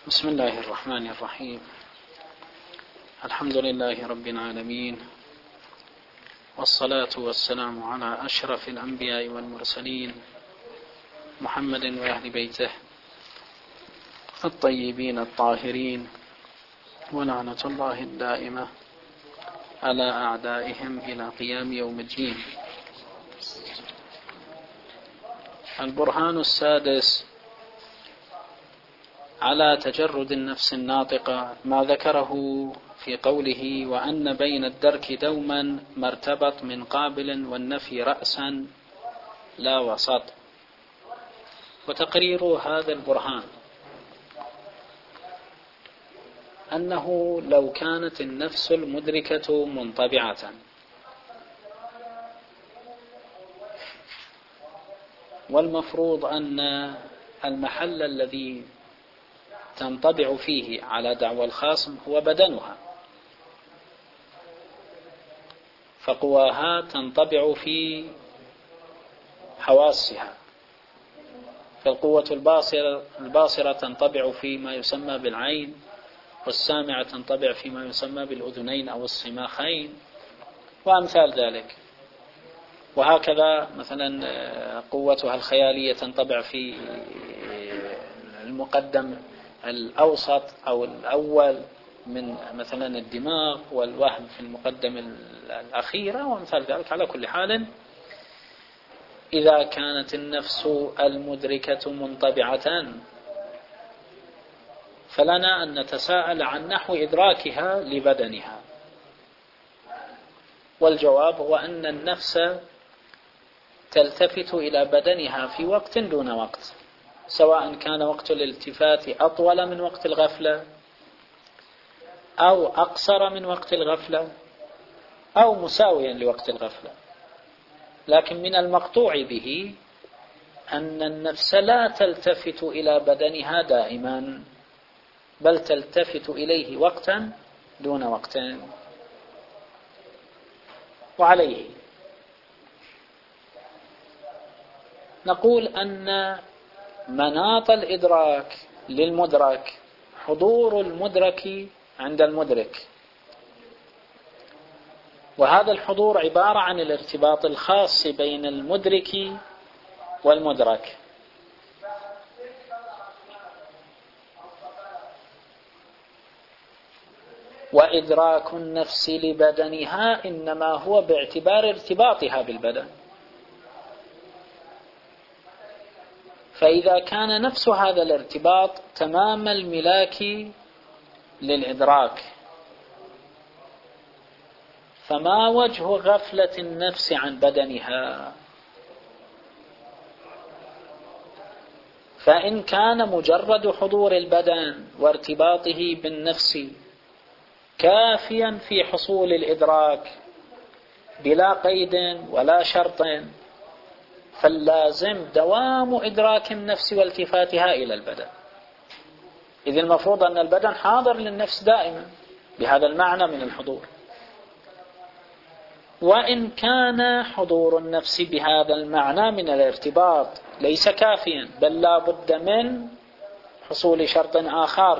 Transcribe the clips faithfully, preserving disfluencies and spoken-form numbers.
بسم الله الرحمن الرحيم. الحمد لله رب العالمين، والصلاة والسلام على أشرف الأنبياء والمرسلين محمد وأهل بيته الطيبين الطاهرين، ولعنة الله الدائمة على أعدائهم إلى قيام يوم الدين. البرهان السادس على تجرد النفس الناطقة ما ذكره في قوله: وأن بين الدرك دوما مرتبط من قابل والنفي رأسا لا وسط. وتقرير هذا البرهان أنه لو كانت النفس المدركة منطبعة، والمفروض أن المحل الذي تنطبع فيه على دعوى الخاصم هو بدنها، فقواها تنطبع في حواسها، فالقوة الباصرة, الباصرة تنطبع فيما يسمى بالعين، والسامعة تنطبع فيما يسمى بالأذنين أو الصماخين وأمثال ذلك. وهكذا مثلا قوتها الخيالية تنطبع في المقدم الأوسط أو الأول من مثلا الدماغ، والوهم في المقدم الأخيرة وأمثال ذلك. على كل حال، إذا كانت النفس المدركة منطبعة فلنا أن نتساءل عن نحو إدراكها لبدنها، والجواب هو أن النفس تلتفت إلى بدنها في وقت دون وقت، سواء كان وقت الالتفات أطول من وقت الغفلة أو أقصر من وقت الغفلة أو مساويا لوقت الغفلة. لكن من المقطوع به أن النفس لا تلتفت إلى بدنها دائما، بل تلتفت إليه وقتا دون وقت. وعليه نقول أن مناط الإدراك للمدرك حضور المدرك عند المدرك، وهذا الحضور عبارة عن الارتباط الخاص بين المدرك والمدرك. وإدراك النفس لبدنها إنما هو باعتبار ارتباطها بالبدن. فإذا كان نفس هذا الارتباط تمام الملاك للإدراك، فما وجه غفلة النفس عن بدنها؟ فإن كان مجرد حضور البدن وارتباطه بالنفس كافيا في حصول الإدراك بلا قيد ولا شرط، فاللازم دوام إدراك النفس والتفاتها إلى البدن. إذ المفروض أن البدن حاضر للنفس دائما بهذا المعنى من الحضور. وإن كان حضور النفس بهذا المعنى من الارتباط ليس كافيا، بل لا بد من حصول شرط آخر،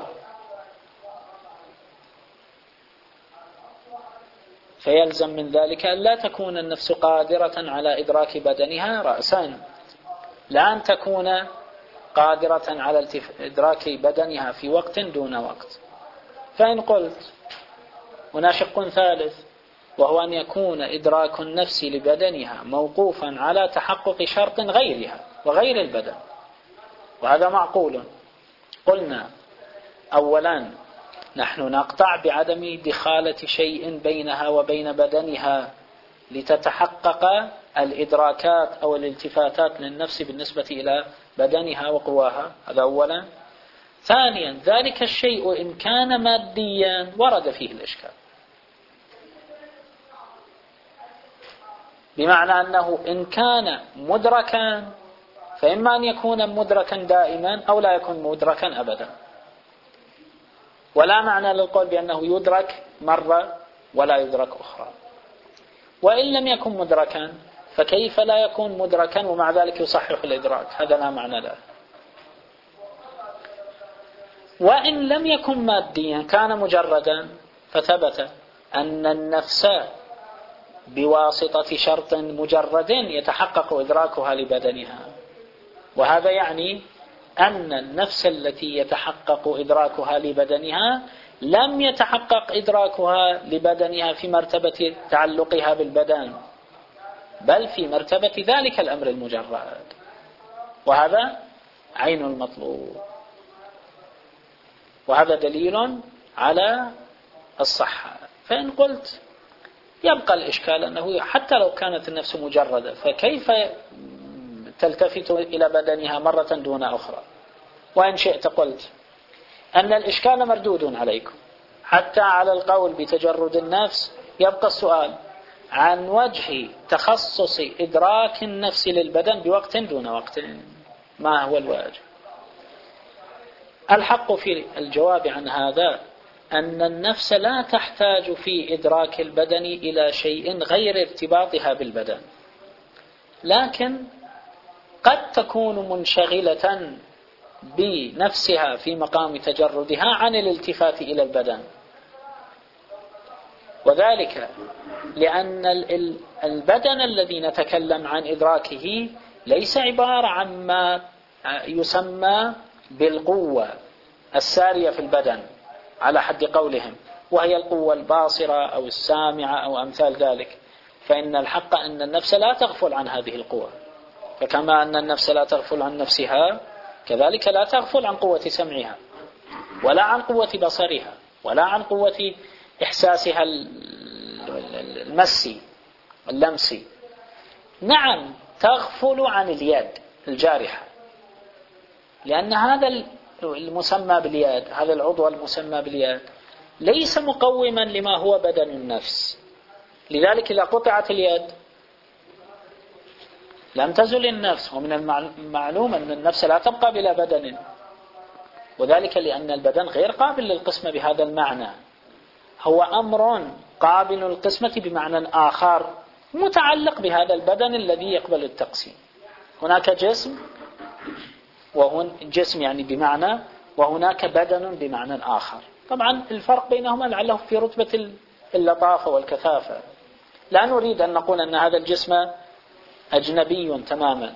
فيلزم من ذلك أن لا تكون النفس قادرة على إدراك بدنها رأسا، لا أن تكون قادرة على إدراك بدنها في وقت دون وقت. فإن قلت هنا شق ثالث، وهو أن يكون إدراك النفس لبدنها موقوفا على تحقق شرط غيرها وغير البدن، وهذا معقول. قلنا أولا نحن نقطع بعدم دخالة شيء بينها وبين بدنها لتتحقق الإدراكات أو الالتفاتات للنفس بالنسبة إلى بدنها وقواها، هذا أولا. ثانيا ذلك الشيء إن كان ماديا ورد فيه الإشكال، بمعنى أنه إن كان مدركا فإما أن يكون مدركا دائما أو لا يكون مدركا أبدا، ولا معنى للقول بأنه يدرك مرة ولا يدرك أخرى. وإن لم يكن مدركا فكيف لا يكون مدركا ومع ذلك يصحح الإدراك؟ هذا لا معنى له. وإن لم يكن ماديا كان مجردا، فثبت أن النفس بواسطة شرط مجرد يتحقق إدراكها لبدنها. وهذا يعني أن النفس التي يتحقق إدراكها لبدنها لم يتحقق إدراكها لبدنها في مرتبة تعلقها بالبدن، بل في مرتبة ذلك الأمر المجرد، وهذا عين المطلوب. وهذا دليل على الصحة. فإن قلت يبقى الإشكال أنه حتى لو كانت النفس مجردة فكيف تلتفت إلى بدنها مرة دون أخرى؟ وإن شئت قلت أن الإشكال مردود عليكم حتى على القول بتجرد النفس. يبقى السؤال عن وجه تخصص إدراك النفس للبدن بوقت دون وقت، ما هو الواجب؟ الحق في الجواب عن هذا أن النفس لا تحتاج في إدراك البدن إلى شيء غير ارتباطها بالبدن، لكن قد تكون منشغلة بنفسها في مقام تجردها عن الالتفات إلى البدن، وذلك لأن البدن الذي نتكلم عن إدراكه ليس عبارة عن ما يسمى بالقوة السارية في البدن على حد قولهم، وهي القوة الباصرة أو السامعة أو أمثال ذلك. فإن الحق أن النفس لا تغفل عن هذه القوة، فكما أن النفس لا تغفل عن نفسها كذلك لا تغفل عن قوة سمعها ولا عن قوة بصرها ولا عن قوة إحساسها المسي اللمسي. نعم تغفل عن اليد الجارحة، لأن هذا المسمى باليد، هذا العضو المسمى باليد ليس مقوما لما هو بدن النفس. لذلك إذا قطعت اليد لم تزل النفس، ومن المعلوم أن النفس لا تبقى بلا بدن، وذلك لأن البدن غير قابل للقسمة بهذا المعنى، هو أمر قابل للقسمة بمعنى آخر متعلق بهذا البدن الذي يقبل التقسيم. هناك جسم، وهن جسم يعني بمعنى، وهناك بدن بمعنى آخر. طبعا الفرق بينهما لعله في رتبة اللطافة والكثافة. لا نريد أن نقول أن هذا الجسم أجنبي تماما.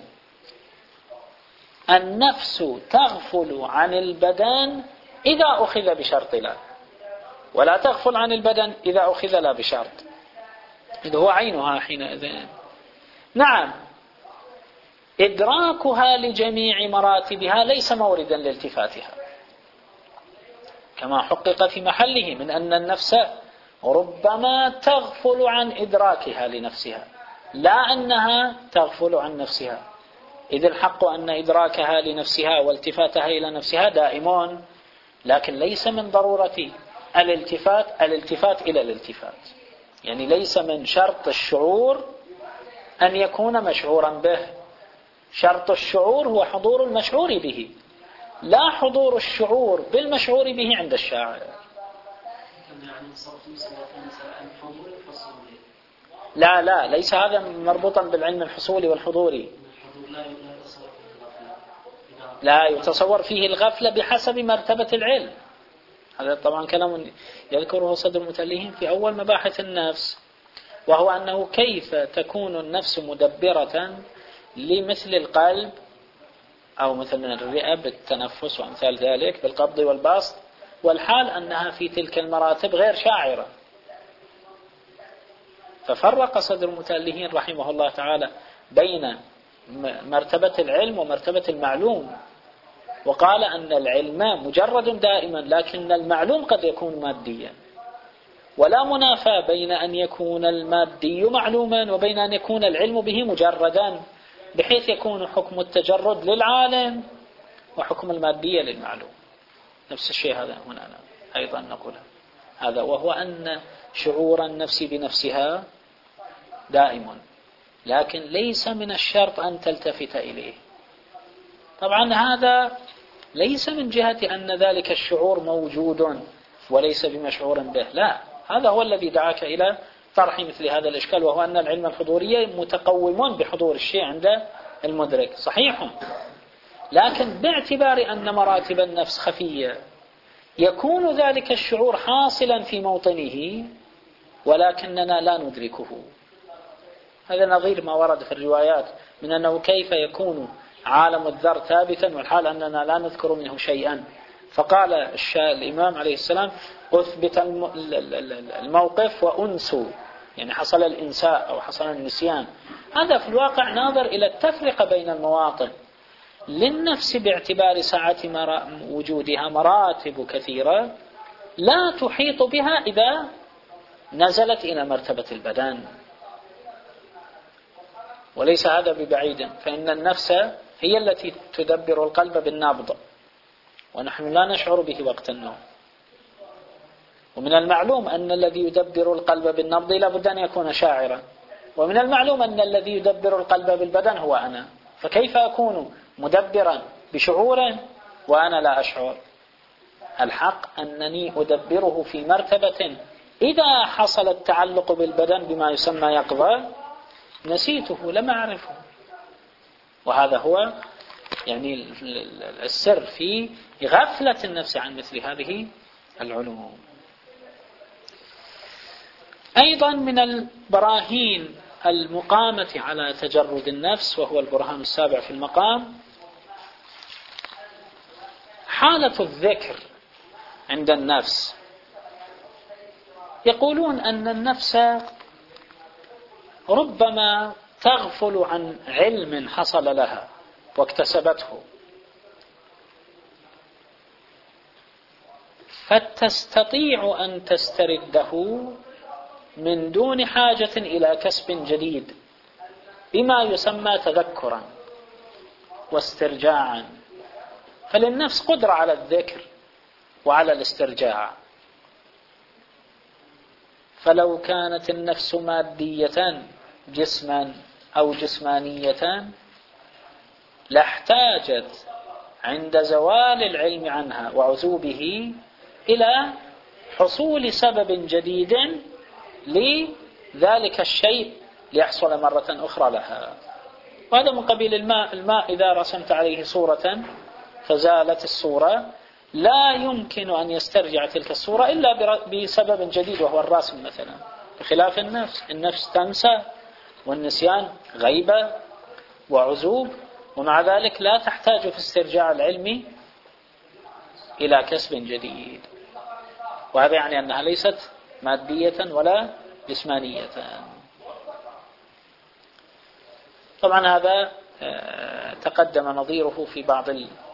النفس تغفل عن البدن إذا أخذ بشرط لا، ولا تغفل عن البدن إذا أخذ لا بشرط، إذ هو عينها حينئذ. نعم إدراكها لجميع مراتبها ليس موردا لالتفاتها، كما حقق في محله من أن النفس ربما تغفل عن إدراكها لنفسها، لا أنها تغفل عن نفسها، إذ الحق أن إدراكها لنفسها والتفاتها إلى نفسها دائمون، لكن ليس من ضرورة الالتفات الالتفات إلى الالتفات. يعني ليس من شرط الشعور أن يكون مشعورا به، شرط الشعور هو حضور المشعور به، لا حضور الشعور بالمشعور به عند الشاعر. لا لا ليس هذا مربوطا بالعلم الحصولي والحضوري، لا يتصور فيه الغفلة بحسب مرتبة العلم. هذا طبعا كلام يذكره صدر المتألهين في أول مباحث النفس، وهو أنه كيف تكون النفس مدبرة لمثل القلب أو مثل الرئة بالتنفس وأمثال ذلك بالقبض والبسط، والحال أنها في تلك المراتب غير شاعرة. ففرق صدر المتألهين رحمه الله تعالى بين مرتبة العلم ومرتبة المعلوم، وقال أن العلم مجرد دائما، لكن المعلوم قد يكون ماديا، ولا منافاة بين أن يكون المادي معلوما وبين أن يكون العلم به مجردا، بحيث يكون حكم التجرد للعالم وحكم المادية للمعلوم. نفس الشيء هذا هنا أيضا نقول هذا، وهو أن شعور النفس بنفسها دائم، لكن ليس من الشرط أن تلتفت إليه. طبعا هذا ليس من جهة أن ذلك الشعور موجود وليس بمشعور به، لا، هذا هو الذي دعاك إلى طرح مثل هذا الإشكال، وهو أن العلم الحضوري متقوم بحضور الشيء عند المدرك، صحيح، لكن باعتبار أن مراتب النفس خفية يكون ذلك الشعور حاصلا في موطنه ولكننا لا ندركه. هذا نظير ما ورد في الروايات من أنه كيف يكون عالم الذر ثابتا والحال أننا لا نذكر منه شيئا. فقال الإمام عليه السلام أثبت الموقف وأنسوا، يعني حصل الإنساء أو حصل النسيان. هذا في الواقع ناظر إلى التفرقة بين المواطن. للنفس باعتبار ساعة وجودها مراتب كثيرة لا تحيط بها إذا نزلت إلى مرتبة البدن، وليس هذا ببعيد، فإن النفس هي التي تدبر القلب بالنبض ونحن لا نشعر به وقت النوم. ومن المعلوم أن الذي يدبر القلب بالنبض لا بد أن يكون شاعرا، ومن المعلوم أن الذي يدبر القلب بالبدن هو أنا، فكيف أكون مدبرا بشعور وأنا لا أشعر؟ الحق أنني أدبره في مرتبة إذا حصل التعلق بالبدن بما يسمى يقظة نسيته، لم أعرفه. وهذا هو يعني السر في غفلة النفس عن مثل هذه العلوم. أيضا من البراهين المقامة على تجرد النفس، وهو البرهان السابع في المقام، حالة الذكر عند النفس. يقولون أن النفس ربما تغفل عن علم حصل لها واكتسبته، فتستطيع أن تسترده من دون حاجة إلى كسب جديد بما يسمى تذكرا واسترجاعا. فللنفس قدرة على الذكر وعلى الاسترجاع. فلو كانت النفس مادية جسما أو جسمانية لاحتاجت عند زوال العلم عنها وعزوبه إلى حصول سبب جديد لذلك الشيء ليحصل مرة أخرى لها. وهذا من قبيل الماء. الماء إذا رسمت عليه صورة فزالت الصورة لا يمكن أن يسترجع تلك الصورة إلا بسبب جديد وهو الرسم مثلا، بخلاف النفس. النفس تنسى، والنسيان غيبة وعزوب، ومع ذلك لا تحتاج في استرجاع العلم إلى كسب جديد. وهذا يعني أنها ليست مادية ولا جسمانية. طبعا هذا تقدم نظيره في بعض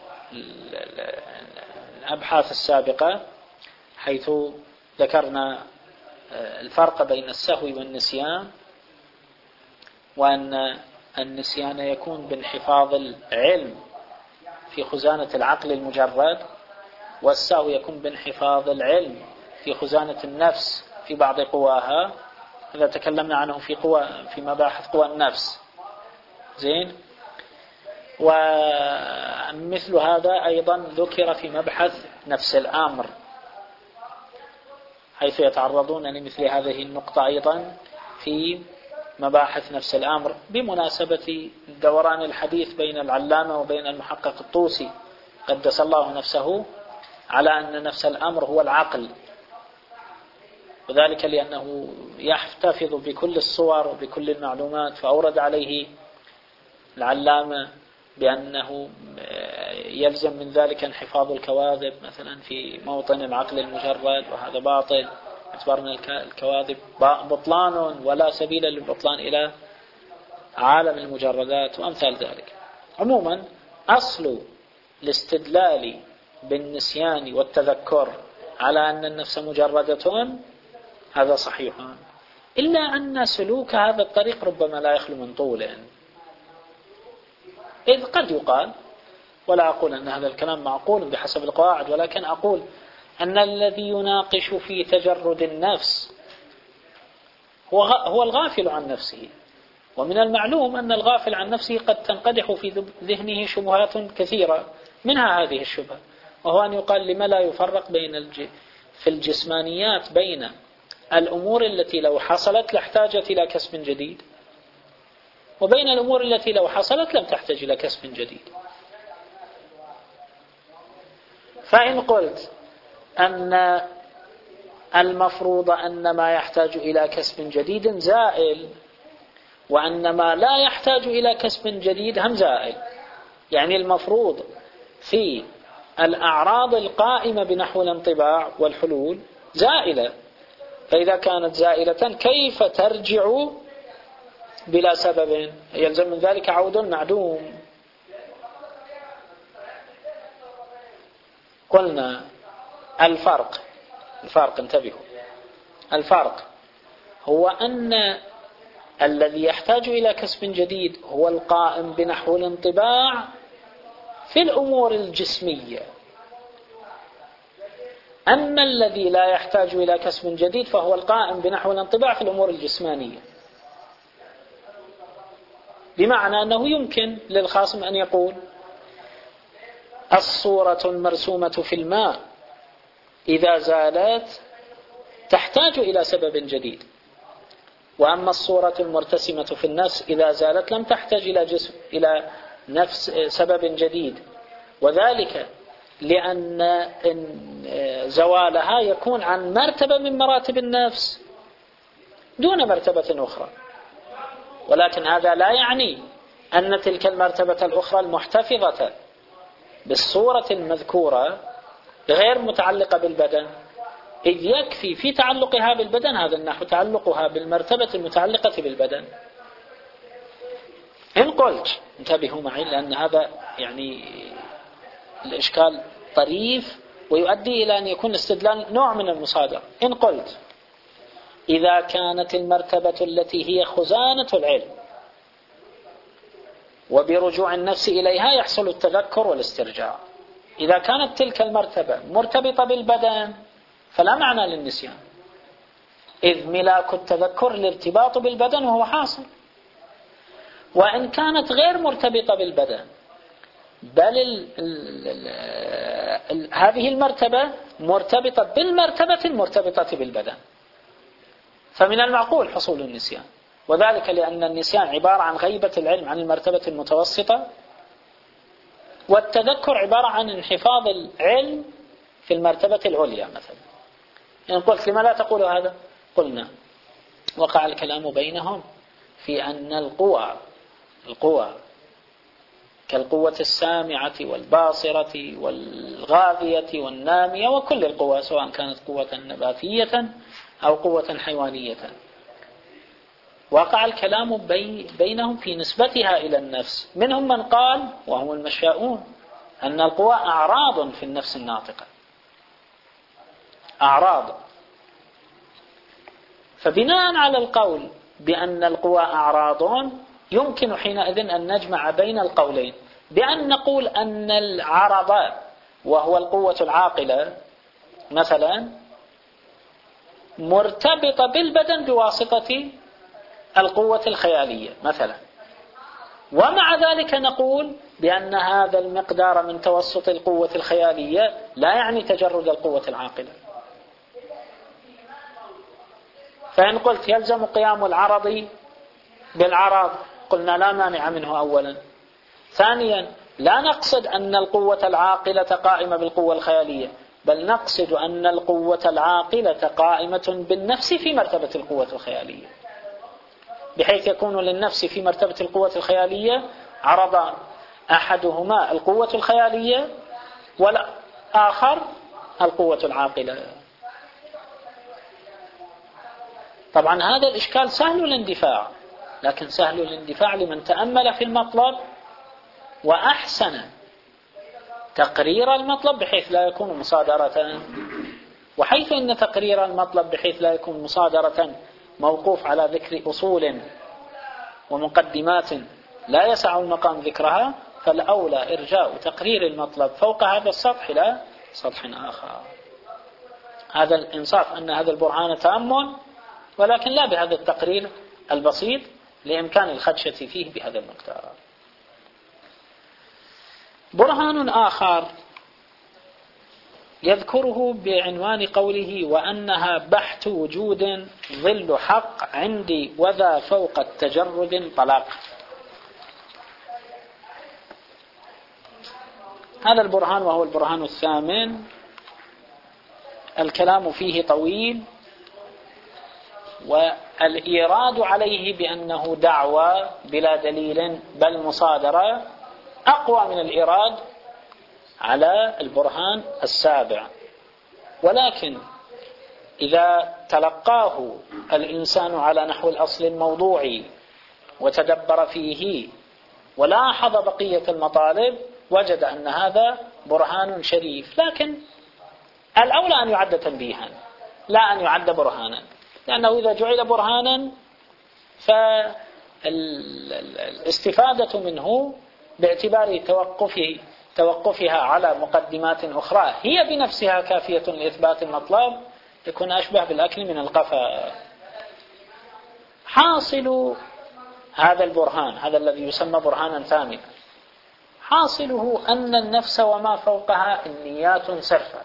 الأبحاث السابقة، حيث ذكرنا الفرق بين السهو والنسيان، وأن النسيان يكون بانحفاظ العلم في خزانة العقل المجرد، والسهو يكون بانحفاظ العلم في خزانة النفس في بعض قواها. هذا تكلمنا عنه في قوى في مباحث قوى النفس. زين. ومثل هذا أيضا ذكر في مبحث نفس الأمر، حيث يتعرضون لمثل هذه النقطة أيضا في مباحث نفس الأمر، بمناسبة دوران الحديث بين العلامة وبين المحقق الطوسي قدس الله نفسه على أن نفس الأمر هو العقل، وذلك لأنه يحتفظ بكل الصور وبكل المعلومات. فأورد عليه العلامة بأنه يلزم من ذلك انحفاظ الكواذب مثلا في موطن العقل المجرد، وهذا باطل، اعتبار أن الكواذب بطلان ولا سبيل للبطلان إلى عالم المجردات وأمثال ذلك. عموما أصل الاستدلال بالنسيان والتذكر على أن النفس مجردة هذا صحيح، إلا أن سلوك هذا الطريق ربما لا يخلو من طول. إذ قد يقال، ولا أقول أن هذا الكلام معقول بحسب القواعد، ولكن أقول أن الذي يناقش في تجرد النفس هو الغافل عن نفسه. ومن المعلوم أن الغافل عن نفسه قد تنقدح في ذهنه شبهات كثيرة، منها هذه الشبهة، وهو أن يقال لما لا يفرق بين الج... في الجسمانيات بين الأمور التي لو حصلت لاحتاجت إلى كسب جديد، وبين الأمور التي لو حصلت لم تحتاج إلى كسب جديد. فإن قلت أن المفروض أن ما يحتاج إلى كسب جديد زائل، وأن ما لا يحتاج إلى كسب جديد هم زائل. يعني المفروض في الأعراض القائمة بنحو الانطباع والحلول زائلة، فإذا كانت زائلة كيف ترجع بلا سبب؟ يلزم من ذلك عود المعدوم. قلنا الفرق الفرق انتبهوا، الفرق هو أن الذي يحتاج إلى كسب جديد هو القائم بنحو الانطباع في الأمور الجسمية، أما الذي لا يحتاج إلى كسب جديد فهو القائم بنحو الانطباع في الأمور الجسمانية. بمعنى أنه يمكن للخاصم أن يقول الصورة المرسومة في الماء إذا زالت تحتاج إلى سبب جديد، وأما الصورة المرتسمة في النفس إذا زالت لم تحتاج إلى جسم إلى نفس سبب جديد، وذلك لأن زوالها يكون عن مرتبة من مراتب النفس دون مرتبة أخرى. ولكن هذا لا يعني أن تلك المرتبة الأخرى المحتفظة بالصورة المذكورة غير متعلقة بالبدن، إذ يكفي في تعلقها بالبدن هذا النحو تعلقها بالمرتبة المتعلقة بالبدن. إن قلت انتبهوا معي لأن هذا يعني الإشكال طريف ويؤدي إلى أن يكون الاستدلال نوع من المصادرة. إن قلت إذا كانت المرتبة التي هي خزانة العلم وبرجوع النفس إليها يحصل التذكر والاسترجاع، إذا كانت تلك المرتبة مرتبطة بالبدن فلا معنى للنسيان، إذ ملاك التذكر الارتباط بالبدن وهو حاصل. وإن كانت غير مرتبطة بالبدن بل ال ال ال ال هذه المرتبة مرتبطة بالمرتبة المرتبطة بالبدن فمن المعقول حصول النسيان، وذلك لأن النسيان عبارة عن غيبة العلم عن المرتبة المتوسطة، والتذكر عبارة عن انحفاظ العلم في المرتبة العليا مثلا. إن قلت لما لا تقول هذا؟ قلنا وقع الكلام بينهم في أن القوى القوى كالقوة السامعة والباصرة والغاذية والنامية وكل القوى سواء كانت قوة نباتية أو قوة حيوانية، وقع الكلام بينهم في نسبتها إلى النفس. منهم من قال وهم المشاؤون أن القوى أعراض في النفس الناطقة، أعراض. فبناء على القول بأن القوى أعراض يمكن حينئذ أن نجمع بين القولين بأن نقول أن العرض وهو القوة العاقلة مثلا مرتبطة بالبدن بواسطة القوة الخيالية مثلا، ومع ذلك نقول بأن هذا المقدار من توسط القوة الخيالية لا يعني تجرد القوة العاقلة. فإن قلت يلزم قيام العرض بالعرض قلنا لا مانع منه أولا. ثانيا لا نقصد أن القوة العاقلة قائمة بالقوة الخيالية، بل نقصد أن القوة العاقلة قائمة بالنفس في مرتبة القوة الخيالية، بحيث يكون للنفس في مرتبة القوة الخيالية عرضان، أحدهما القوة الخيالية والآخر القوة العاقلة. طبعا هذا الإشكال سهل الاندفاع، لكن سهل الاندفاع لمن تأمل في المطلب وأحسن تقرير المطلب بحيث لا يكون مصادرة، وحيث أن تقرير المطلب بحيث لا يكون مصادرة موقوف على ذكر أصول ومقدمات لا يسع المقام ذكرها، فالأولى إرجاء تقرير المطلب فوق هذا السطح لا سطح آخر. هذا الإنصاف أن هذا البرهان تأمل، ولكن لا بهذا التقرير البسيط لإمكان الخدشة فيه بهذا المقدار. برهان آخر يذكره بعنوان قوله وأنها بحث وجود ظل حق عندي وذا فوق التجرد طلاق. هذا البرهان وهو البرهان الثامن الكلام فيه طويل، والإيراد عليه بأنه دعوى بلا دليل بل مصادرة أقوى من الإيراد على البرهان السابع. ولكن إذا تلقاه الإنسان على نحو الأصل الموضوعي وتدبر فيه ولاحظ بقية المطالب وجد أن هذا برهان شريف، لكن الأولى أن يعد تنبيها لا أن يعد برهانا، لأنه إذا جعل برهانا فالاستفادة منه باعتبار توقفه توقفها على مقدمات أخرى هي بنفسها كافية لإثبات المطلب يكون أشبه بالأكل من القفا. حاصل هذا البرهان، هذا الذي يسمى برهانا ثامنا، حاصله أن النفس وما فوقها النيات سرفة.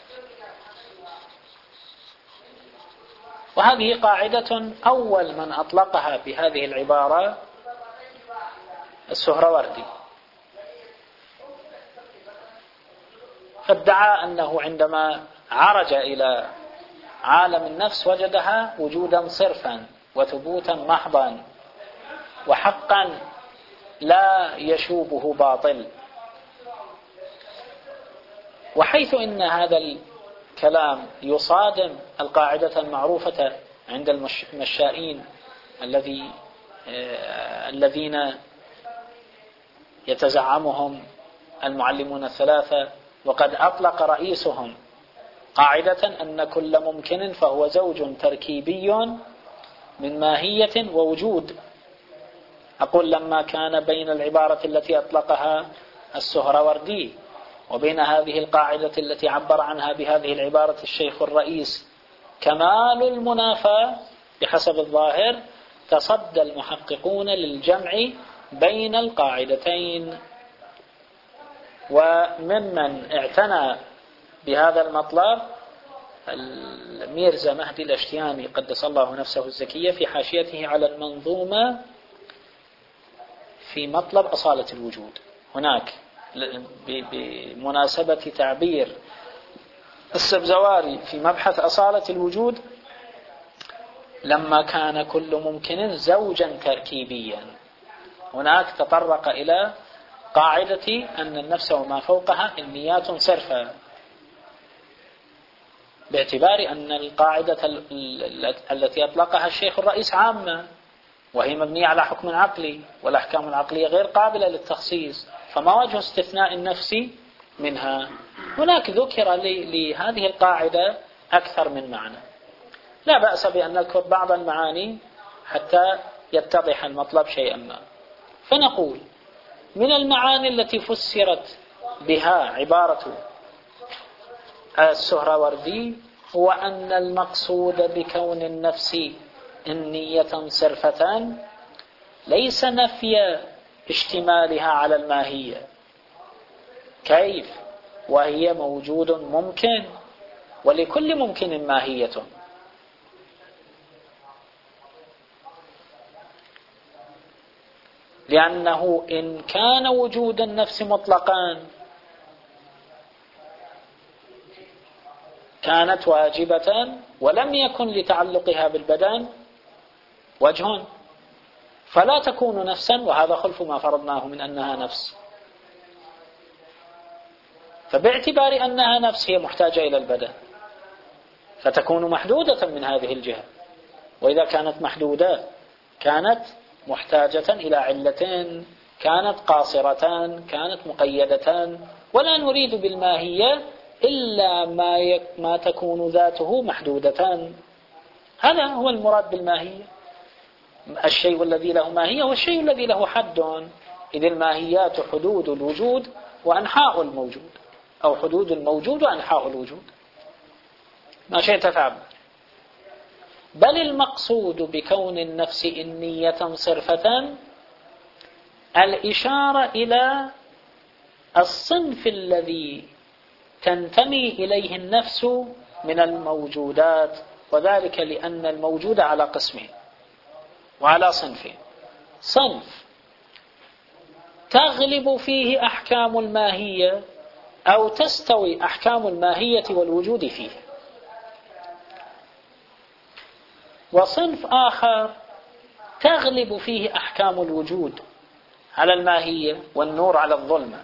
وهذه قاعدة أول من أطلقها بهذه العبارة السهروردي، فادعى أنه عندما عرج إلى عالم النفس وجدها وجودا صرفا وثبوتا محضا وحقا لا يشوبه باطل. وحيث إن هذا الكلام يصادم القاعدة المعروفة عند المشائين الذي الذين يتزعمهم المعلمون الثلاثة، وقد أطلق رئيسهم قاعدة أن كل ممكن فهو زوج تركيبي من ماهية ووجود. أقول لما كان بين العبارة التي أطلقها السهروردي وبين هذه القاعدة التي عبر عنها بهذه العبارة الشيخ الرئيس كمال المنافاة بحسب الظاهر، تصدى المحققون للجمع بين القاعدتين. وممن اعتنى بهذا المطلب الميرزا مهدي الاشتياني قدس الله نفسه الزكية في حاشيته على المنظومة في مطلب أصالة الوجود. هناك بمناسبة تعبير السبزواري في مبحث أصالة الوجود لما كان كل ممكن زوجا تركيبيا، هناك تطرق إلى قاعدة أن النفس وما فوقها النيات صرفة، باعتبار أن القاعدة التي أطلقها الشيخ الرئيس عامة وهي مبنية على حكم عقلي، والأحكام العقلية غير قابلة للتخصيص، فما وجه استثناء النفس منها؟ هناك ذكر لهذه القاعدة أكثر من معنى، لا بأس بأن نذكر بعض المعاني حتى يتضح المطلب شيئا ما. فنقول من المعاني التي فسرت بها عبارة السهروردي هو أن المقصود بكون النفس النية صرفة ليس نفي اشتمالها على الماهية، كيف وهي موجود ممكن ولكل ممكن ماهية، لأنه إن كان وجود النفس مطلقا كانت واجبة ولم يكن لتعلقها بالبدن وجه فلا تكون نفسا، وهذا خلف ما فرضناه من أنها نفس. فباعتبار أنها نفس هي محتاجة إلى البدن فتكون محدودة من هذه الجهة، وإذا كانت محدودة كانت محتاجة إلى علتين، كانت قاصرة كانت مقيدة، ولا نريد بالماهية إلا ما, يك ما تكون ذاته محدودة. هذا هو المراد بالماهية، الشيء الذي له ماهية والشيء الذي له حد، إذ الماهيات حدود الوجود وأنحاء الموجود، أو حدود الموجود وأنحاء الوجود، ما شئت فعل. بل المقصود بكون النفس النية صرفة الإشارة إلى الصنف الذي تنتمي إليه النفس من الموجودات، وذلك لأن الموجود على قسمين وعلى صنفين: صنف تغلب فيه أحكام الماهية أو تستوي أحكام الماهية والوجود فيه، وصنف آخر تغلب فيه أحكام الوجود على الماهية والنور على الظلمة.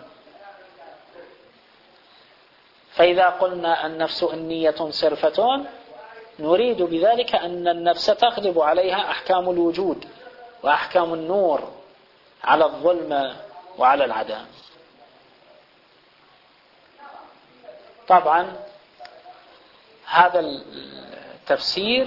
فإذا قلنا النفس إنية صرفة نريد بذلك أن النفس تغلب عليها أحكام الوجود وأحكام النور على الظلمة وعلى العدم. طبعا هذا التفسير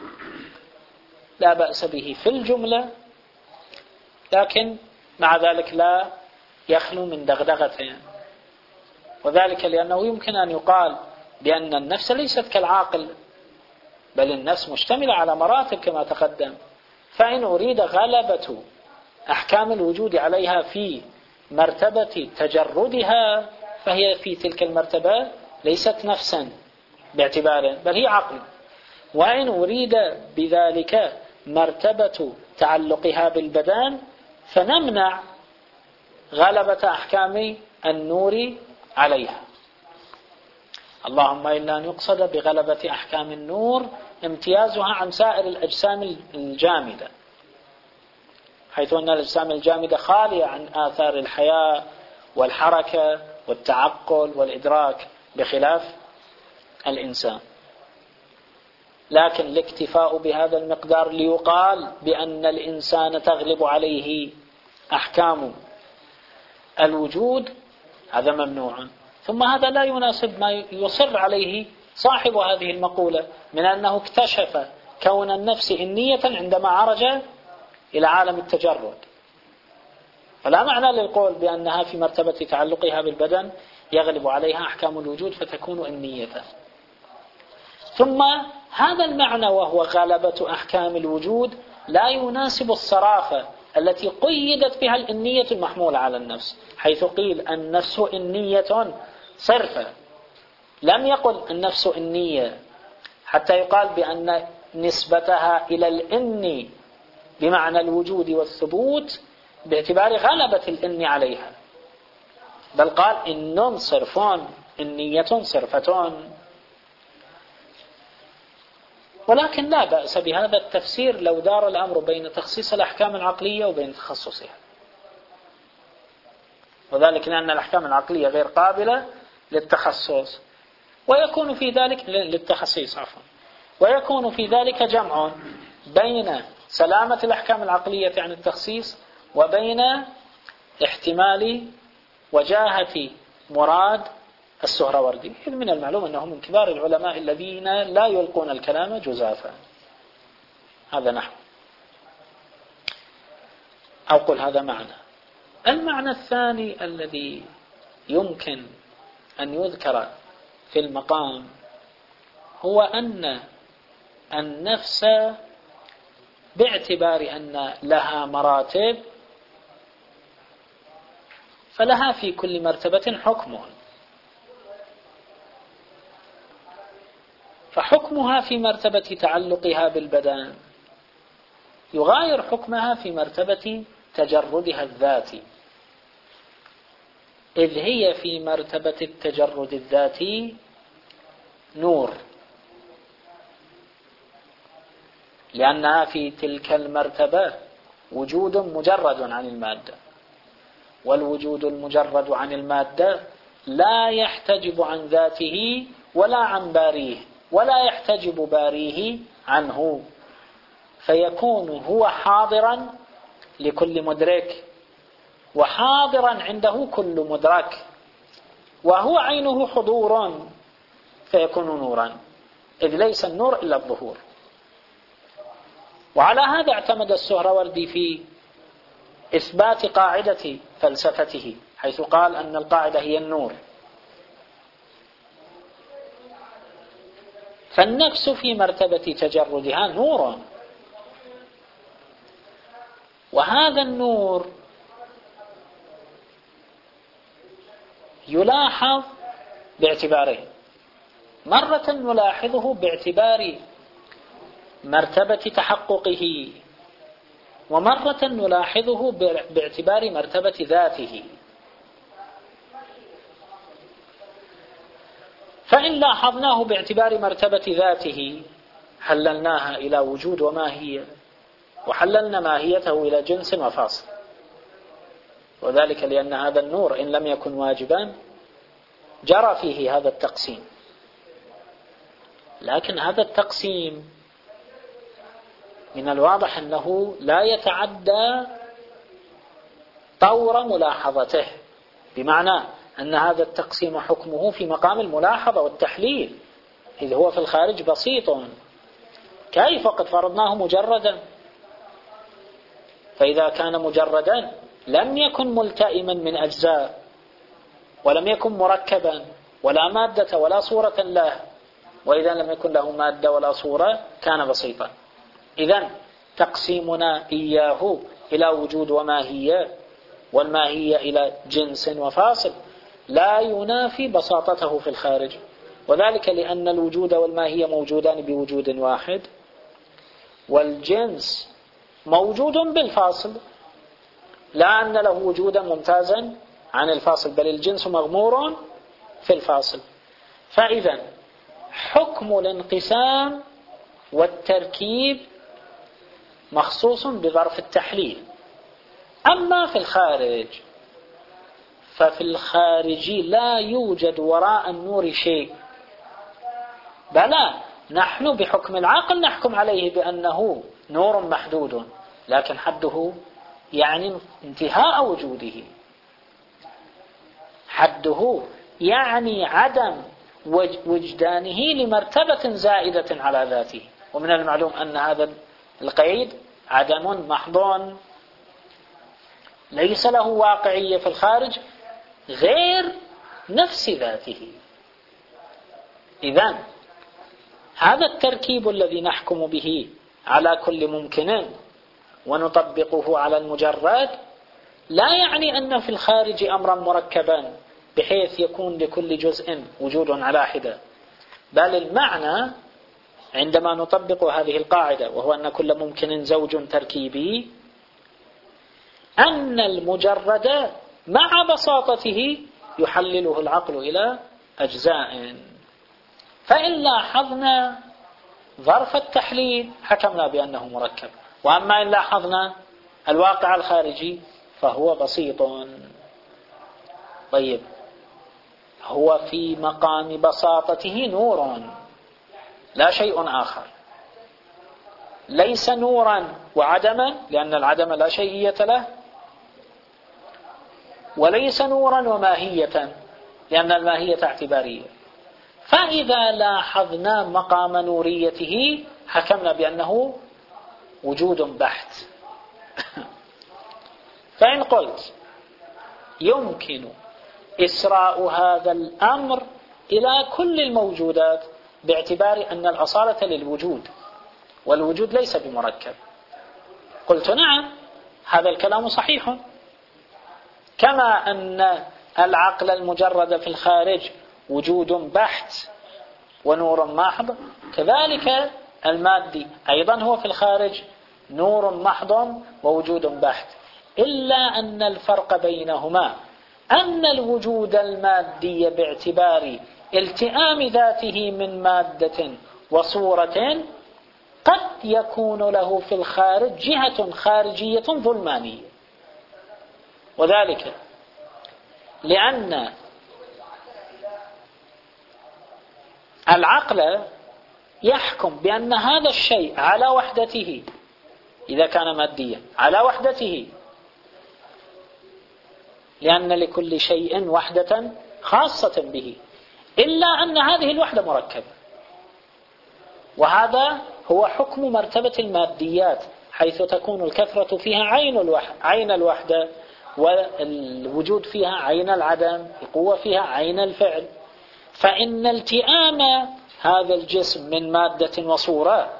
لا بأس به في الجملة، لكن مع ذلك لا يخلو من دغدغة، وذلك لأنه يمكن أن يقال بأن النفس ليست كالعاقل، بل النفس مشتملة على مراتب كما تقدم. فإن أريد غلبة أحكام الوجود عليها في مرتبة تجردها فهي في تلك المرتبة ليست نفسا باعتباره، بل هي عقل. وإن أريد بذلك مرتبة تعلقها بالبدن فنمنع غلبة أحكام النور عليها، اللهم إلا أن يقصد بغلبة أحكام النور امتيازها عن سائر الأجسام الجامدة، حيث أن الأجسام الجامدة خالية عن آثار الحياة والحركة والتعقل والإدراك بخلاف الإنسان. لكن الاكتفاء بهذا المقدار ليقال بأن الإنسان تغلب عليه أحكام الوجود هذا ممنوع. ثم هذا لا يناسب ما يصر عليه صاحب هذه المقولة من أنه اكتشف كون النفس إنية عندما عرج إلى عالم التجرد، فلا معنى للقول بأنها في مرتبة تعلقها بالبدن يغلب عليها أحكام الوجود فتكون إنية. ثم هذا المعنى وهو غلبة أحكام الوجود لا يناسب الصرافة التي قيدت بها الإنية المحمولة على النفس، حيث قيل النفس إنية صرفة، لم يقل النفس إنية حتى يقال بأن نسبتها إلى الإني بمعنى الوجود والثبوت باعتبار غلبة الإني عليها، بل قال إن صرفون إنية صرفتون. ولكن لا بأس بهذا التفسير لو دار الأمر بين تخصيص الأحكام العقلية وبين تخصصها، وذلك لأن الأحكام العقلية غير قابلة للتخصص، ويكون في ذلك للتخصيص عفوا ويكون في ذلك جمع بين سلامة الأحكام العقلية عن التخصيص وبين احتمال وجاهة مراد السهروردي. إذ من المعلوم أنه من كبار العلماء الذين لا يلقون الكلام جزافا. هذا نحو أو قل هذا معنى. المعنى الثاني الذي يمكن أن يذكر في المقام هو أن النفس باعتبار أن لها مراتب فلها في كل مرتبة حكم، فحكمها في مرتبة تعلقها بالبدن يغاير حكمها في مرتبة تجردها الذاتي، إذ هي في مرتبة التجرد الذاتي نور، لأنها في تلك المرتبة وجود مجرد عن المادة، والوجود المجرد عن المادة لا يحتجب عن ذاته ولا عن باريه ولا يحتجب باريه عنه، فيكون هو حاضرا لكل مدرك وحاضرا عنده كل مدرك، وهو عينه حضور فيكون نورا، إذ ليس النور إلا الظهور. وعلى هذا اعتمد السهروردي في إثبات قاعدة فلسفته، حيث قال أن القاعدة هي النور. فالنفس في مرتبة تجردها نور، وهذا النور يلاحظ باعتبارين، مرة نلاحظه باعتبار مرتبة تحققه، ومرة نلاحظه باعتبار مرتبة ذاته. فإن لاحظناه باعتبار مرتبة ذاته حللناها إلى وجود وماهية، وحللنا ماهيته إلى جنس وفاصل، وذلك لأن هذا النور إن لم يكن واجبا جرى فيه هذا التقسيم. لكن هذا التقسيم من الواضح أنه لا يتعدى طور ملاحظته، بمعنى أن هذا التقسيم حكمه في مقام الملاحظة والتحليل، إذ هو في الخارج بسيط. كيف قد فرضناه مجردا؟ فإذا كان مجردا لم يكن ملتئما من أجزاء، ولم يكن مركبا ولا مادة ولا صورة له، وإذا لم يكن له مادة ولا صورة كان بسيطا. إذن تقسيمنا إياه إلى وجود وماهية، والماهية إلى جنس وفاصل، لا ينافي بساطته في الخارج، وذلك لأن الوجود والماهية موجودان بوجود واحد، والجنس موجود بالفاصل، لا أن له وجودا ممتازا عن الفاصل، بل الجنس مغمور في الفاصل. فإذا حكم الانقسام والتركيب مخصوص بظرف التحليل. أما في الخارج ففي الخارج لا يوجد وراء النور شيء، بلى نحن بحكم العقل نحكم عليه بأنه نور محدود، لكن حده يعني انتهاء وجوده، حده يعني عدم وجدانه لمرتبة زائدة على ذاته. ومن المعلوم أن هذا القيد عدم محض ليس له واقعية في الخارج غير نفس ذاته. إذن هذا التركيب الذي نحكم به على كل ممكن ونطبقه على المجرد لا يعني أن في الخارج أمرا مركبا بحيث يكون لكل جزء وجود على حدة، بل المعنى عندما نطبق هذه القاعدة، وهو أن كل ممكن زوج تركيبي، أن المجرد مع بساطته يحلله العقل إلى أجزاء. فإن لاحظنا ظرف التحليل حكمنا بأنه مركب، وأما إن لاحظنا الواقع الخارجي فهو بسيط. طيب، هو في مقام بساطته نور لا شيء آخر، ليس نورا وعدما لأن العدم لا شيئية له، وليس نورا وماهية لأن الماهية اعتبارية. فإذا لاحظنا مقام نوريته حكمنا بأنه وجود بحت. فإن قلت يمكن إسراء هذا الأمر إلى كل الموجودات باعتبار أن الأصالة للوجود والوجود ليس بمركب، قلت نعم، هذا الكلام صحيح. كما أن العقل المجرد في الخارج وجود بحت ونور محض، كذلك المادي أيضا هو في الخارج نور محض ووجود بحت، إلا أن الفرق بينهما أن الوجود المادي باعتبار التئام ذاته من مادة وصورة قد يكون له في الخارج جهة خارجية ظلمانية، وذلك لأن العقل يحكم بأن هذا الشيء على وحدته إذا كان ماديا على وحدته، لأن لكل شيء وحدة خاصة به، إلا أن هذه الوحدة مركبة. وهذا هو حكم مرتبة الماديات، حيث تكون الكثرة فيها عين الوحدة, عين الوحدة والوجود فيها عين العدم، القوة فيها عين الفعل. فإن التئام هذا الجسم من مادة وصورة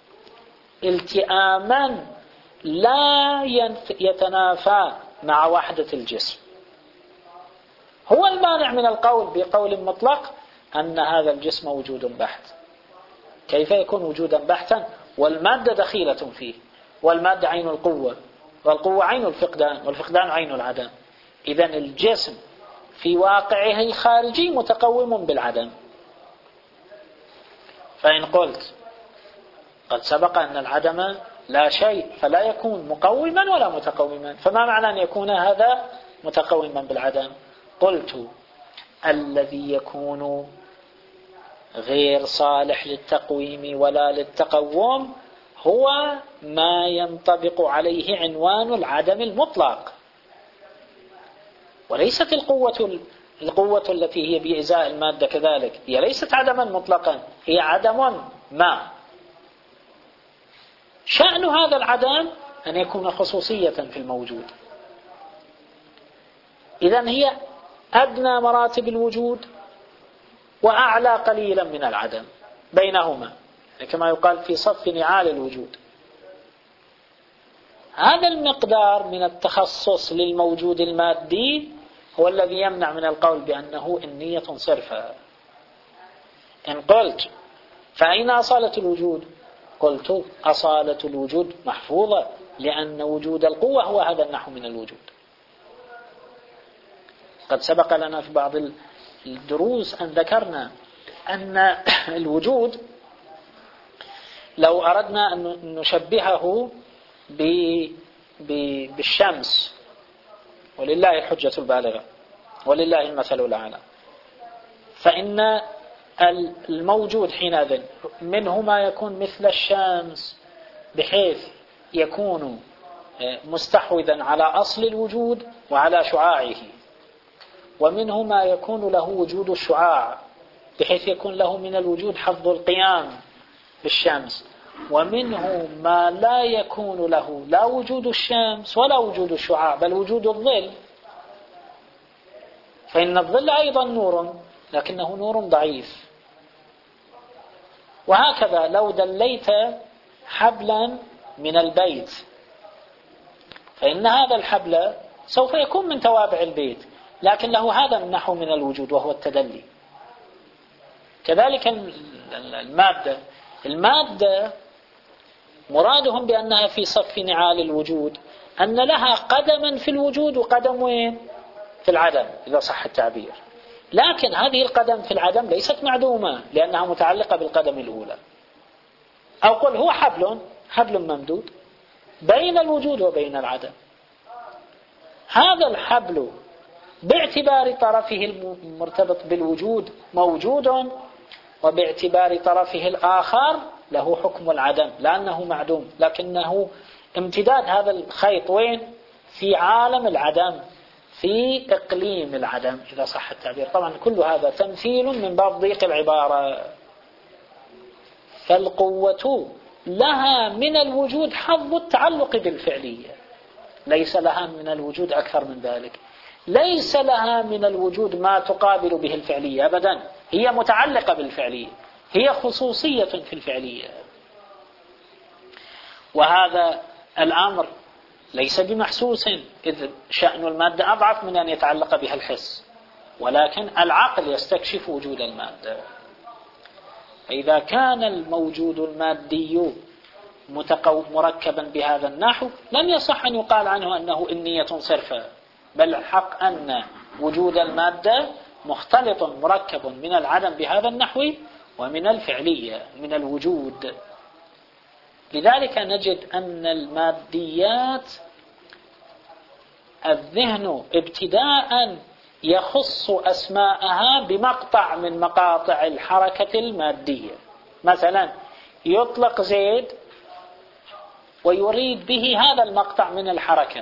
التئاما لا يتنافى مع وحدة الجسم، هو المانع من القول بقول مطلق أن هذا الجسم وجود بحت. كيف يكون وجودا بحتا والمادة دخيلة فيه، والمادة عين القوة، والقوة عين الفقدان، والفقدان عين العدم؟ إذن الجسم في واقعه الخارجي متقوم بالعدم. فإن قلت قد سبق أن العدم لا شيء، فلا يكون مقوما ولا متقوما. فما معنى أن يكون هذا متقوما بالعدم؟ قلت الذي يكون غير صالح للتقويم ولا للتقوم هو ما ينطبق عليه عنوان العدم المطلق، وليست القوة القوة التي هي بإزاء المادة كذلك، هي ليست عدما مطلقا، هي عدم ما. شأن هذا العدم أن يكون خصوصية في الموجود. إذن هي أدنى مراتب الوجود وأعلى قليلا من العدم بينهما، كما يقال في صف نعال الوجود. هذا المقدار من التخصص للموجود المادي هو الذي يمنع من القول بأنه إنية صرفة. إن قلت فأين أصالة الوجود؟ قلت أصالة الوجود محفوظة، لأن وجود القوة هو هذا النحو من الوجود. قد سبق لنا في بعض الدروس أن ذكرنا أن الوجود لو أردنا أن نشبهه بالشمس، ولله الحجة البالغة ولله المثل الأعلى، فإن الموجود حينئذ منه ما يكون مثل الشمس بحيث يكون مستحوذا على أصل الوجود وعلى شعاعه، ومنه ما يكون له وجود الشعاع بحيث يكون له من الوجود حظ القيام بالشمس، ومنه ما لا يكون له لا وجود الشمس ولا وجود الشعاع بل وجود الظل. فإن الظل أيضا نور لكنه نور ضعيف. وهكذا لو دليت حبلا من البيت فإن هذا الحبل سوف يكون من توابع البيت، لكن له هذا النحو من الوجود وهو التدلي. كذلك المادة المادة مرادهم بأنها في صف نعال الوجود أن لها قدما في الوجود وقدم وين؟ في العدم إذا صح التعبير. لكن هذه القدم في العدم ليست معدومة لأنها متعلقة بالقدم الأولى. أو قل هو حبل حبل ممدود بين الوجود وبين العدم. هذا الحبل باعتبار طرفه المرتبط بالوجود موجود، وباعتبار طرفه الآخر له حكم العدم لأنه معدوم، لكنه امتداد هذا الخيط وين؟ في عالم العدم، في إقليم العدم إذا صح التعبير. طبعا كل هذا تمثيل من باب ضيق العبارة. فالقوة لها من الوجود حظ التعلق بالفعلية، ليس لها من الوجود أكثر من ذلك. ليس لها من الوجود ما تقابل به الفعلية أبدا، هي متعلقة بالفعلية، هي خصوصية في الفعلية. وهذا الأمر ليس بمحسوس، إذ شأن المادة أضعف من أن يتعلق بها الحس، ولكن العقل يستكشف وجود المادة. فإذا كان الموجود المادي مركبا بهذا النحو لم يصح أن يقال عنه أنه إنية صرفة، بل الحق أن وجود المادة مختلط مركب من العدم بهذا النحو ومن الفعلية من الوجود. لذلك نجد أن الماديات الذهن ابتداء يخص أسماءها بمقطع من مقاطع الحركة المادية. مثلا يطلق زيد ويريد به هذا المقطع من الحركة،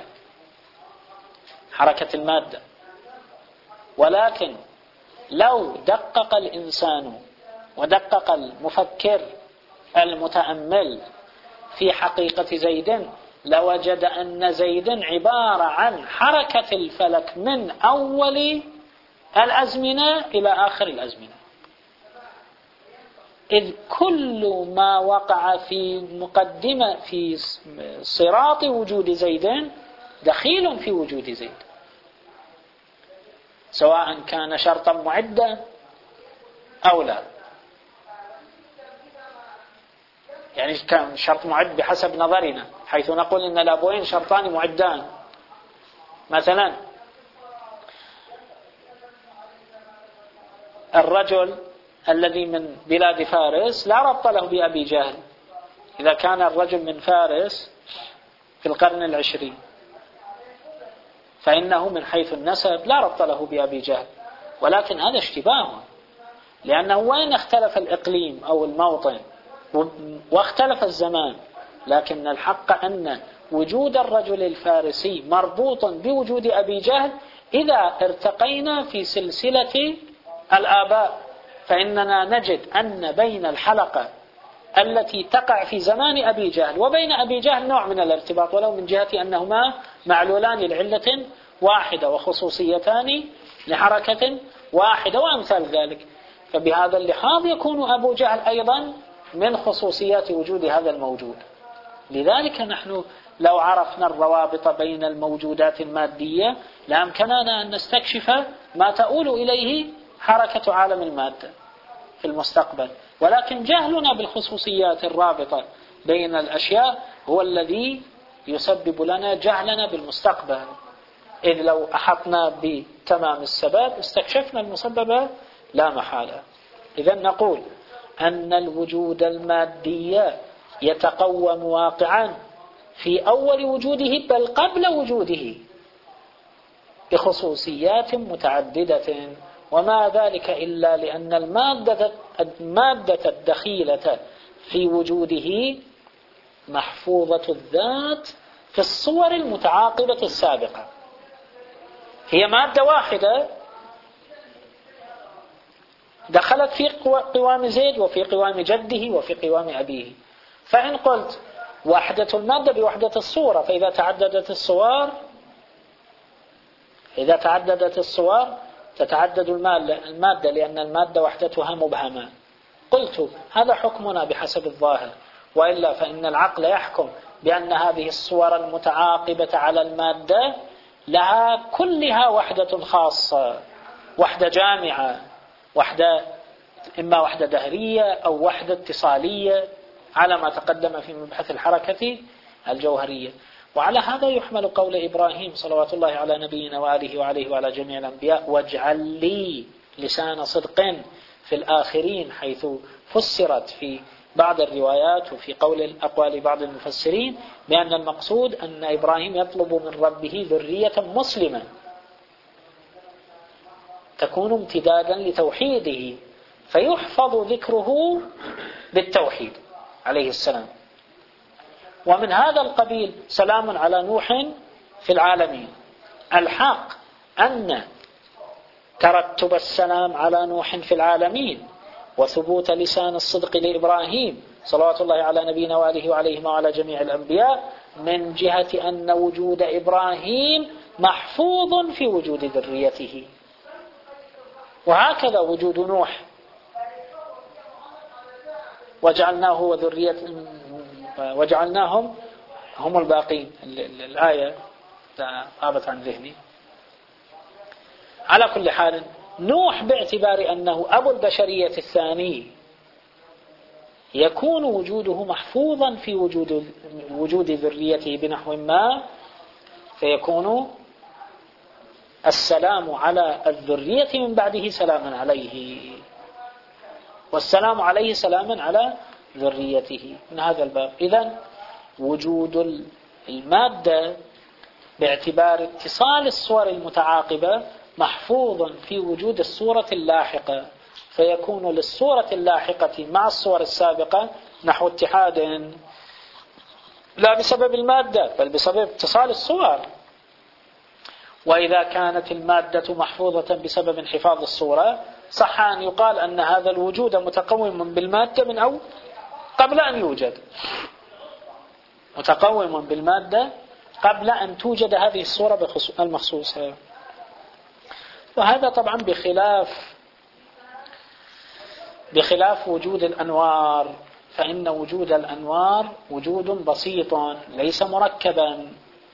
حركة المادة. ولكن لو دقق الإنسان ودقق المفكر المتأمل في حقيقة زيد لوجد أن زيد عبارة عن حركة الفلك من أول الأزمنة إلى آخر الأزمنة، إذ كل ما وقع في مقدمة في صراط وجود زيد دخيل في وجود زيد، سواء كان شرطا معدا أو لا. يعني كان شرط معد بحسب نظرنا، حيث نقول إن الأبوين شرطان معدان. مثلا الرجل الذي من بلاد فارس لا ربط له بأبي جهل، إذا كان الرجل من فارس في القرن العشرين فإنه من حيث النسب لا ربط له بأبي جهل، ولكن هذا اشتباه، لأنه وين اختلف الإقليم أو الموطن واختلف الزمان، لكن الحق أن وجود الرجل الفارسي مربوط بوجود أبي جهل. إذا ارتقينا في سلسلة الآباء فإننا نجد أن بين الحلقة التي تقع في زمان أبي جهل وبين أبي جهل نوع من الارتباط، ولو من جهة أنهما معلولان لعلة واحدة وخصوصيتان لحركة واحدة وأمثال ذلك. فبهذا اللحاظ يكون أبو جهل أيضا من خصوصيات وجود هذا الموجود. لذلك نحن لو عرفنا الروابط بين الموجودات المادية لأمكننا أن نستكشف ما تؤول إليه حركة عالم المادة في المستقبل، ولكن جهلنا بالخصوصيات الرابطة بين الأشياء هو الذي يسبب لنا جهلنا بالمستقبل، إذ لو أحطنا بتمام السبب استكشفنا المسبب لا محالة. إذن نقول أن الوجود المادي يتقوم واقعا في أول وجوده بل قبل وجوده بخصوصيات متعددة، وما ذلك إلا لأن المادة المادة الدخيلة في وجوده محفوظة الذات في الصور المتعاقبة السابقة. هي مادة واحدة دخلت في قوام زيد وفي قوام جده وفي قوام أبيه، فإن قلت وحدة المادة بوحدة الصورة، فإذا تعددت الصور إذا تعددت الصور تتعدد المادة، لأن المادة وحدتها مبهمة. قلت هذا حكمنا بحسب الظاهر، وإلا فإن العقل يحكم بأن هذه الصور المتعاقبة على المادة لها كلها وحدة خاصة، وحدة جامعة، وحدة إما وحدة دهرية أو وحدة اتصالية على ما تقدم في مبحث الحركة الجوهرية. وعلى هذا يحمل قول إبراهيم صلوات الله على نبينا وآله وعليه وعلى جميع الأنبياء: واجعل لي لسان صدق في الآخرين، حيث فسرت في بعض الروايات وفي قول الأقوال بعض المفسرين بأن المقصود أن إبراهيم يطلب من ربه ذرية مسلمة تكون امتدادا لتوحيده، فيحفظ ذكره بالتوحيد عليه السلام. ومن هذا القبيل سلام على نوح في العالمين. الحق أن ترتب السلام على نوح في العالمين وثبوت لسان الصدق لإبراهيم صلوات الله على نبينا وآله وعليهم وعلى جميع الأنبياء من جهة أن وجود إبراهيم محفوظ في وجود ذريته، وهكذا وجود نوح وجعلناه وذرية وجعلناهم هم الباقين. الآية غابت عن ذهني. على كل حال نوح باعتبار أنه أبو البشرية الثاني يكون وجوده محفوظا في وجود وجود ذريته بنحو ما، فيكون السلام على الذرية من بعده سلاما عليه، والسلام عليه سلاما على ذريته من هذا الباب. إذن وجود المادة باعتبار اتصال الصور المتعاقبة محفوظ في وجود الصورة اللاحقة، فيكون للصورة اللاحقة مع الصور السابقة نحو اتحاد لا بسبب المادة بل بسبب اتصال الصور. وإذا كانت المادة محفوظة بسبب انحفاظ الصورة صح أن يقال أن هذا الوجود متقوم بالمادة من أو قبل أن يوجد، متقوم بالمادة قبل أن توجد هذه الصورة المخصوصة. وهذا طبعا بخلاف بخلاف وجود الأنوار، فإن وجود الأنوار وجود بسيط ليس مركبا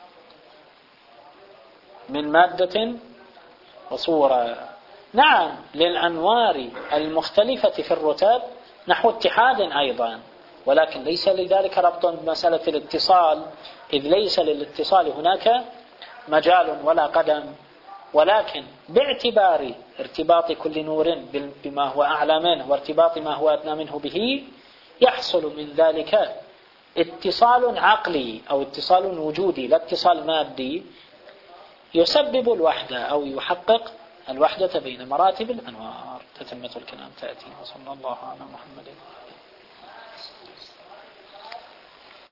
من مادة وصورة. نعم للأنوار المختلفة في الرتب نحو اتحاد أيضا، ولكن ليس لذلك ربط بمسألة الاتصال، إذ ليس للاتصال هناك مجال ولا قدم، ولكن باعتبار ارتباط كل نور بما هو أعلى منه وارتباط ما هو أدنى منه به يحصل من ذلك اتصال عقلي أو اتصال وجودي لا اتصال مادي يسبب الوحدة أو يحقق الوحدة بين مراتب الأنوار. تتمة الكلام تأتي. وصلى الله على محمد.